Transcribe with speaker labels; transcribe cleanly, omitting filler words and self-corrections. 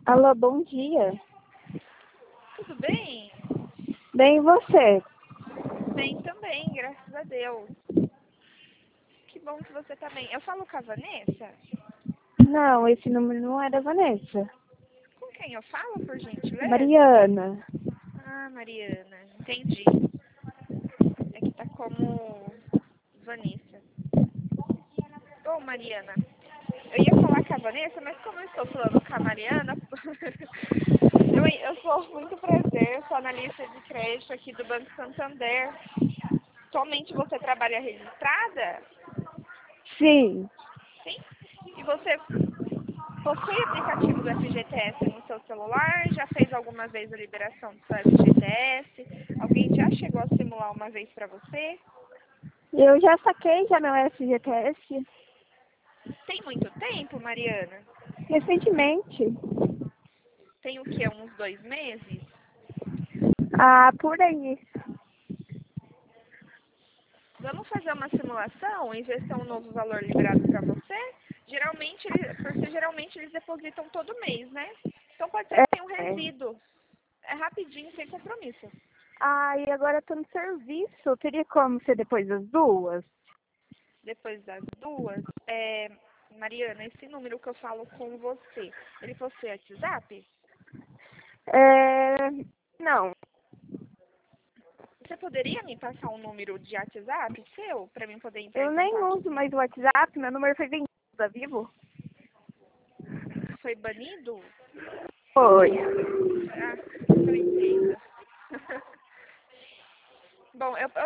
Speaker 1: Alô, bom dia.
Speaker 2: Tudo bem?
Speaker 1: Bem, e você?
Speaker 2: Bem também, graças a Deus. Que bom que você tá bem. Eu falo com a Vanessa?
Speaker 1: Não, esse número não é da Vanessa.
Speaker 2: Com quem eu falo, por gentileza?
Speaker 1: Mariana.
Speaker 2: Ah, Mariana, entendi. É que tá como Vanessa. Ô, Mariana, eu ia falar com a Vanessa, mas como eu estou falando com a Mariana, eu sou muito prazer, eu sou analista de crédito aqui do Banco Santander. Atualmente você trabalha registrada?
Speaker 1: Sim.
Speaker 2: Sim? E você possui aplicativo do FGTS no seu celular? Já fez alguma vez a liberação do seu FGTS? Alguém já chegou a simular uma vez para você?
Speaker 1: Eu já saquei já meu FGTS
Speaker 2: Tem muito tempo, Mariana?
Speaker 1: recentemente.
Speaker 2: Tem o quê? Uns 2 meses?
Speaker 1: Ah, por aí.
Speaker 2: Vamos fazer uma simulação e ver se é um novo valor liberado para você? Geralmente eles depositam todo mês, né? Então pode ser que tenha um
Speaker 1: É.
Speaker 2: resíduo. É rapidinho, sem compromisso.
Speaker 1: Ah, e agora eu tô no serviço. Teria como ser depois das 2?
Speaker 2: Depois das 2, Mariana, esse número que eu falo com você, ele possui WhatsApp?
Speaker 1: Não.
Speaker 2: Você poderia me passar um número de WhatsApp seu, para mim poder entrar
Speaker 1: Eu
Speaker 2: em
Speaker 1: nem
Speaker 2: contato
Speaker 1: uso
Speaker 2: com
Speaker 1: mais o WhatsApp. Meu número foi vendido, tá vivo?
Speaker 2: Foi banido?
Speaker 1: Foi.
Speaker 2: Ah, eu entendo. Bom, eu